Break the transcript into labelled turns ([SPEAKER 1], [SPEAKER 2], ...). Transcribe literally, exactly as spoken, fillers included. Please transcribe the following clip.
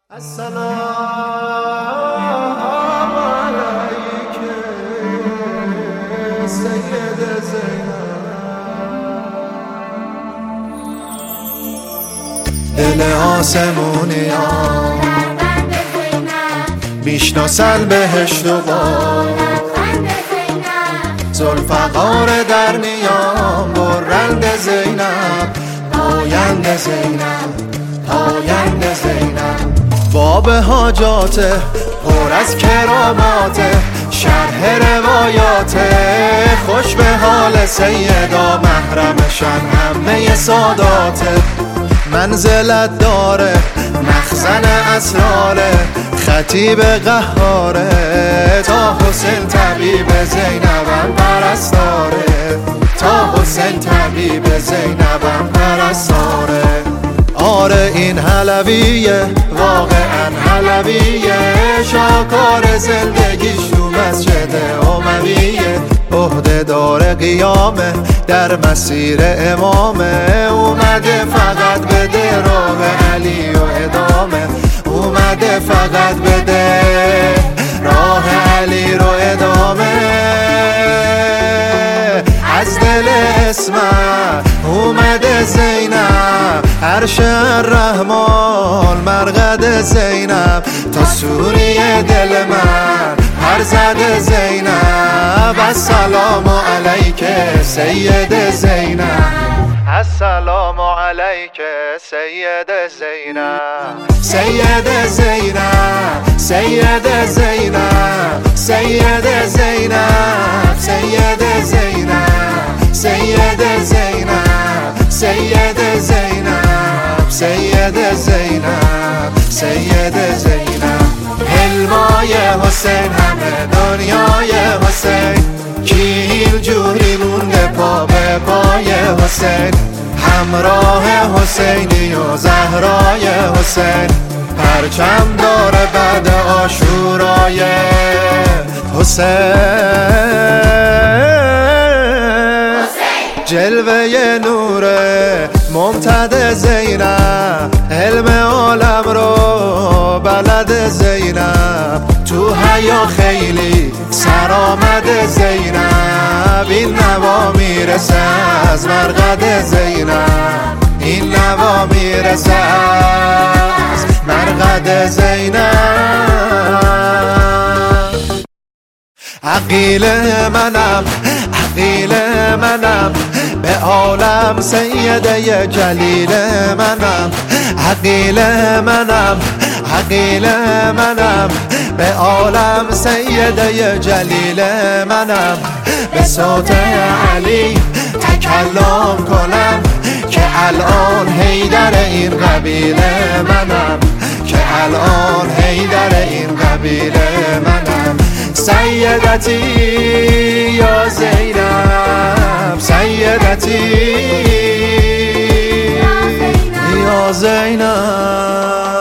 [SPEAKER 1] السلام علیک سید زینب. دل آسمونیام میشناسن بهشت و باد، ذوالفقار در نیام برند زینب، پاینده زینب، پاینده زینب. باب حاجاته پر از کراماته، شرح روایاته خوش به حال سیدا، محرمشن همه ساداته. منزلت داره مخزن اسراره، خطیب قهاره تا حسین طبیب زینبم پرستاره، تا حسین طبیب زینبم پرستاره. آره این حلویه واقعا حلویه، شاکار زندگیش تو مسجد امویه. عهده دار قیامه در مسیر امامه، اومده فقط بده راه علی و ادامه، اومده فقط بده راه علی رو ادامه. از دل اسمت اومده زینب، عرش الرحمن مرقد زینب، تا سوریه دل من هر زد زینب. السلام علیک سید زینب، السلام علیک سید زینب. سید زینب، سید زینب، سید زینب، سید زینب، سید زینب، سید زینب، سید زینب، سید زینب. حلمای حسین همه دنیای حسین، کیل جوری مونده پا به پای حسین، همراه حسینی و زهرای حسین، پرچم داره بعد عاشورای حسین. جلوه نوره ممتد زینب، علم عالم رو بلد زینب، تو حیا خیلی سرآمد زینب. این نوا میرسه از مرقد زینب، این نوا میرسه از مرقد زینب. عقیل منم، عقیل منم، به عالم سیده جلیل منم. عقیل منم، عقیل منم، به عالم سیده جلیل منم. به صوت علی تکلم کنم که الان حیدر این قبیله منم، که الان حیدر این قبیله منم. سیدتی یا زینب، سیدتی یا زینب.